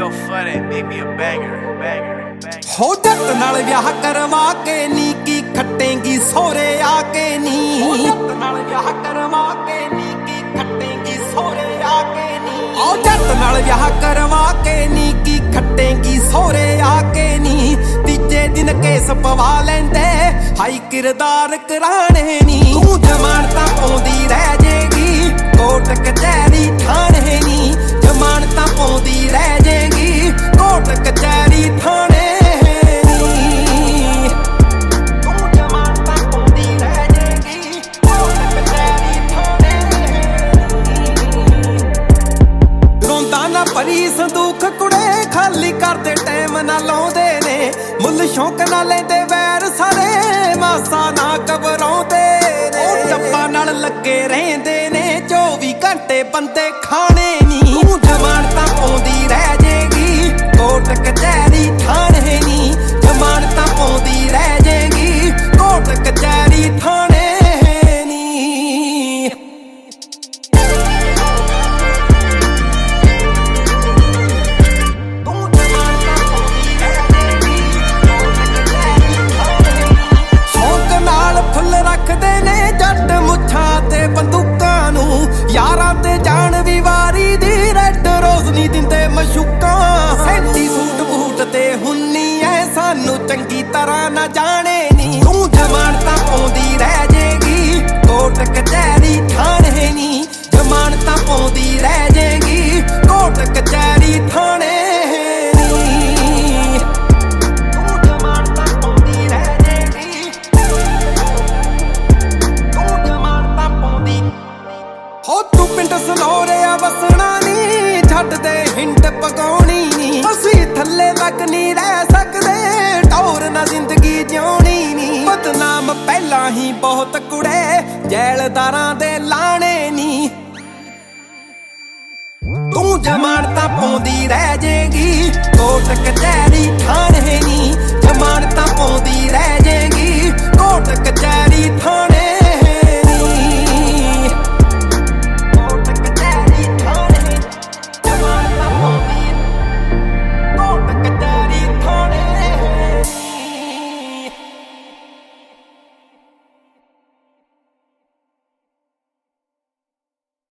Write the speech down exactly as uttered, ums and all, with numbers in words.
Yo, funny, make me a banger, banger, banger. ਹੋ ਜੱਟ ਨਾਲ ਵਿਆਹ ਕਰਵਾ ਕੇ ਨੀ ਕੀ ਖੱਟੇਂਗੀ ਸੋਹਰੇ ਆ ਕੇ ਨੀ ਹੋ ਜੱਟ ਨਾਲ ਵਿਆਹ ਕਰਵਾ ਕੇ ਨੀ ਕੀ ਖੱਟੇਂਗੀ ਸੋਹਰੇ ਆ ਕੇ ਨੀ ਹੋ ਜੱਟ ਨਾਲ ਵਿਆਹ ਕਰਵਾ ਕੇ ਨੀ ਕੀ ਖੱਟੇਂਗੀ ਸੋਹਰੇ ਆ ਕੇ ਨੀ ਤੀਜੇ ਦਿਨ ਕੇਸ ਪਵਾ ਲੈਂਦੇ ਹਾਈ ਕਿਰਦਾਰ ਕਰਾਣੇ ਨੀ ਤੂੰ ਜ਼ਮਾਨਤਾਂ ਪਾਉਂਦੀ ਰਹਿ ਜੇਗੀ ਕੋਰਟ ਕਚਹਿਰੀ ਥਾਣੇ ਨੀ ਜ਼ਮਾਨਤਾਂ ਪਾਉਂਦੀ ਰਹਿ ਜੇਗੀ ਕੋਰਟ ਕਚਹਿਰੀ ਥਾਣੇ ਭਰੀ ਸੰਦੂਖ ਕੁੜੇ ਖਾਲੀ ਕਰਦੇ ਟਾਈਮ ਨਾ ਲਾਉਂਦੇ ਨੇ ਮੁੱਲ ਸ਼ੌਂਕ ਨਾ ਲੈਂਦੇ ਵੈਰ ਸਾਰੇ ਮਾਸਾ ਨਾ ਘਬਰਾਉਂਦੇ ਨੇ ਉਹ ਟੱਪਾ ਨਾਲ ਲੱਗੇ ਰਹਿੰਦੇ ਨੇ ਚੌਵੀ ਘੰਟੇ ਬੰਦੇ ਖਾਣੇ ਨੀ ਤੂੰ ਜ਼ਮਾਨਤਾਂ ਪਾਉਂਦੀ ਰਹਿ ਜੇਗੀ ਕੋਰਟ ਕਚਹਿਰੀ ਥਾਣੇ ਨੀ ਜ਼ਮਾਨਤਾਂ ਪਾਉਂਦੀ ਰਹਿ ਜੇਗੀ ਕੋਰਟ ਕਚਹਿਰੀ ਥਾਣੇ ਬੰਦੂਕਾਂ ਨੂੰ ਯਾਰਾਂ ਤੇ ਜਾਣ ਵੀ ਵਾਰੀ ਦੀ ਰੈੱਡ ਰੋਜ਼ ਨਹੀਂ ਦਿੰਦੇ ਮਸ਼ੂਕਾਂ ਸੈਂਟੀ ਸੂਟ ਬੂਟ ਤੇ ਹੁੰਨੀ ਐ ਸਾਨੂੰ ਚੰਗੀ ਤਰ੍ਹਾਂ ਨਾ ਜਾਣੇ ਨੀ ਤੂੰ ਜ਼ਮਾਨਤਾਂ ਪਾਉਂਦੀ ਰਹਿ ਜੇਗੀ ਕੋਰਟ ਕਚਹਿਰੀ ਥਾਣੇ ਨੀ ਜ਼ਮਾਨਤਾਂ ਪਾਉਂਦੀ ਰਹਿ ਜੇਗੀ ਕੋਰਟ ਕਚਹਿਰੀ ਥਾਣੇ ਹੋ ਤੂੰ ਪਿੰਡ ਸਨੋਰਿਆ ਵਸਣਾ ਨੀ ਛੱਡਦੇ ਹਿੰਡ ਪਕਾਉਣੀ ਨੀ ਅਸੀਂ ਥੱਲੇ ਤੱਕ ਨੀ ਰਹਿ ਸਕਦੇ ਟੌਰ ਨਾ ਜ਼ਿੰਦਗੀ ਜਿਉਣੀ ਨੀ ਬਦਨਾਮ ਪਹਿਲਾਂ ਹੀ ਬਹੁਤ ਕੁੜੇ ਜੈਲਦਾਰਾਂ ਦੇ ਲਾਣੇ ਨੀ ਤੂੰ ਜ਼ਮਾਨਤਾਂ ਪਾਉਂਦੀ ਰਹਿ ਜੇਗੀ ਕੋਰਟ ਕਚਹਿਰੀ